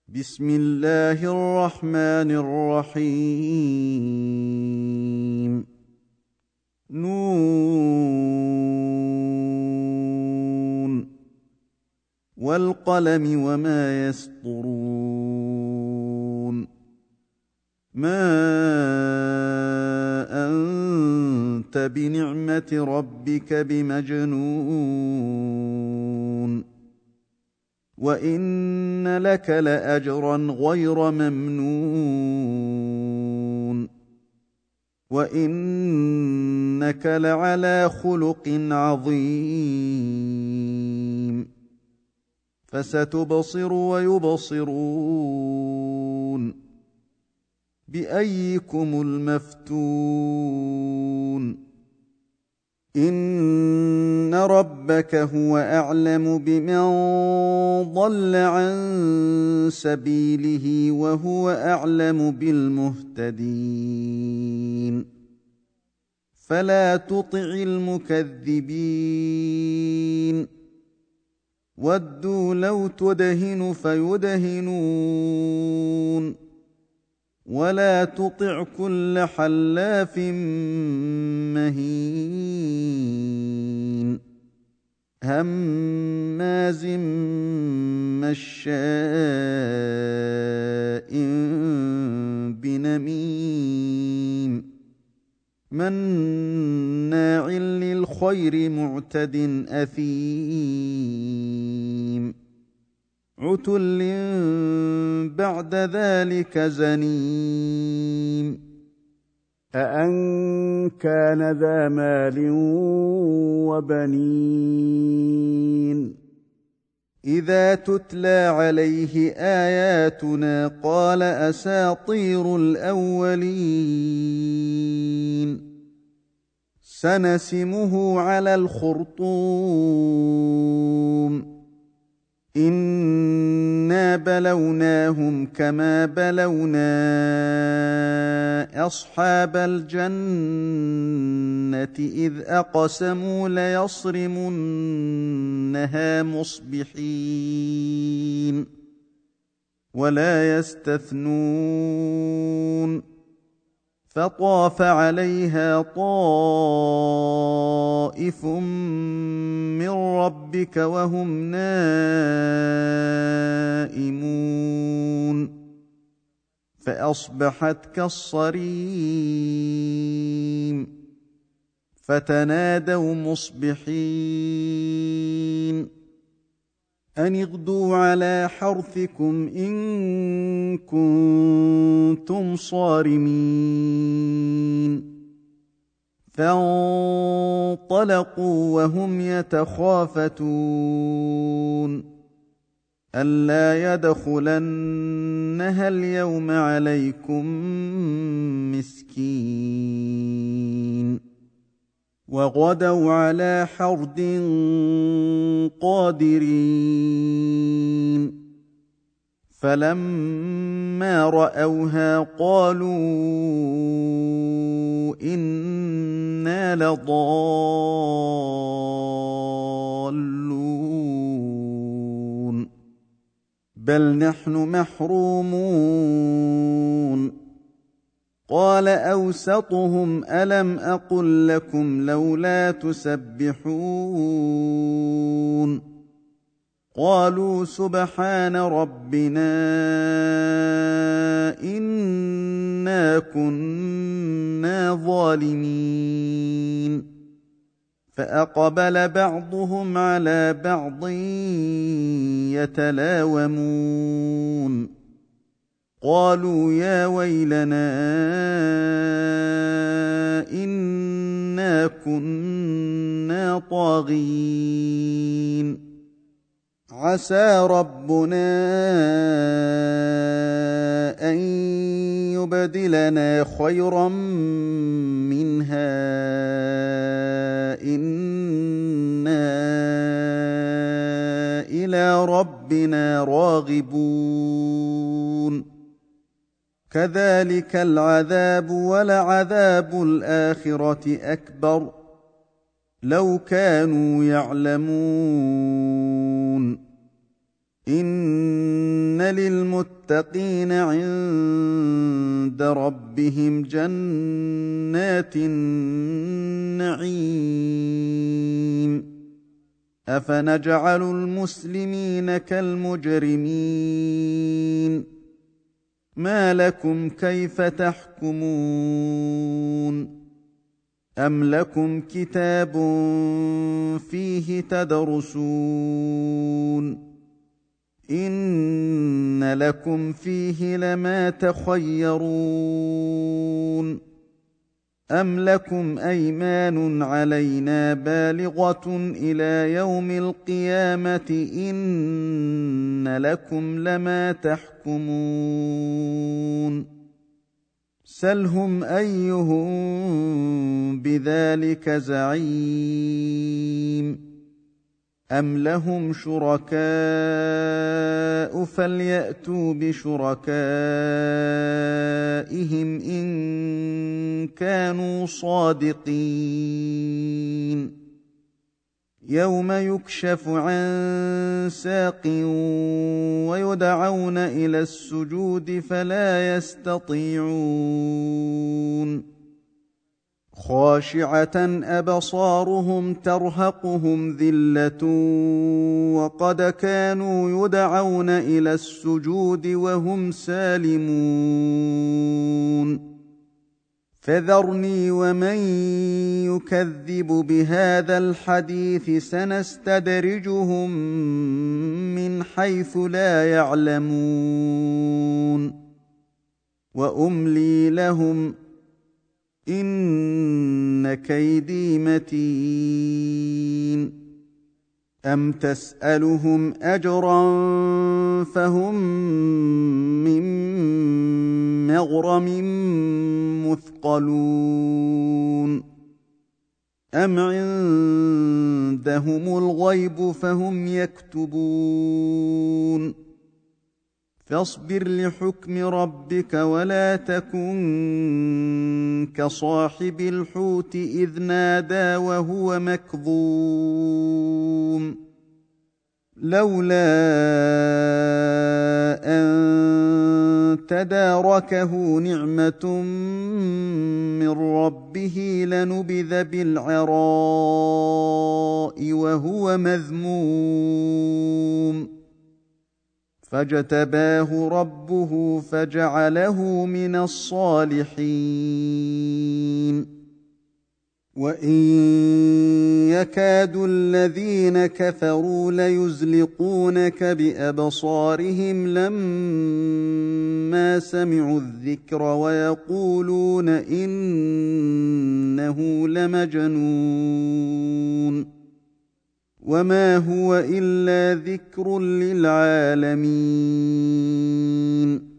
بسم الله الرحمن الرحيم. نون والقلم وما يسطرون. ما أنت بنعمة ربك بمجنون وإن لك لأجرا غير ممنون وإنك لعلى خلق عظيم. فستبصر ويبصرون بأيكم المفتون. إن ربك هو أعلم بمن ضل عن سبيله وهو أعلم بالمهتدين. فلا تطع المكذبين ودوا لو تدهن فيدهنون ولا تطع كل حلاف مهين هماز مشاء بنميم مناع للخير معتد أثيم عتل بعد ذلك زنيم. أأن كان ذا مال وبنين إذا تتلى عليه آياتنا قال أساطير الأولين سنسمه على الخرطوم إنا بلوناهم كما بلونا أصحاب الجنة إذ أقسموا ليصرمنها مصبحين ولا يستثنون. فطاف عليها طائف من ربك وهم نائمون فأصبحت كالصريم. فتنادوا مصبحين أن اغدوا على حرثكم إن كنتم صارمين. فانطلقوا وهم يتخافتون ألا يدخلنها اليوم عليكم مسكين وغدوا على حرد قادرين. فلما رأوها قالوا إنا لضالون بل نحن محرومون. قال أوسطهم ألم أقل لكم لولا تسبحون قالوا سبحان ربنا إنا كنا ظالمين. فأقبل بعضهم على بعض يتلاومون قالوا يا ويلنا إنا كنا طاغين عسى ربنا أن يبدلنا خيرا منها إنا إلى ربنا راغبون. كذلك العذاب ولعذاب الآخرة أكبر لو كانوا يعلمون. إن إن للمتقين عند ربهم جنات النعيم أفنجعل المسلمين كالمجرمين ما لكم كيف تحكمون أم لكم كتاب فيه تدرسون إن لكم فيه لما تخيرون أم لكم أيمان علينا بالغة إلى يوم القيامة إن لكم لما تحكمون سلهم أيهم بذلك زعيم أم لهم شركاء فليأتوا بشركائهم إن كانوا صادقين يوم يكشف عن ساق ويدعون إلى السجود فلا يستطيعون خاشعة أبصارهم ترهقهم ذلة وقد كانوا يدعون إلى السجود وهم سالمون فذرني ومن يكذب بهذا الحديث سنستدرجهم من حيث لا يعلمون وأملي لهم إن كيدي متين أم تسألهم أجرا فهم من مغرم مثقلون أم عندهم الغيب فهم يكتبون فاصبر لحكم ربك ولا تكن كصاحب الحوت إذ نادى وهو مكظوم لولا أن تداركه نعمة من ربه لنبذ بالعراء وهو مذموم فاجتباه ربه فجعله من الصالحين وإن يكاد الذين كفروا ليزلقونك بأبصارهم لما سمعوا الذكر ويقولون إنه لمجنون وما هو إلا ذكر للعالمين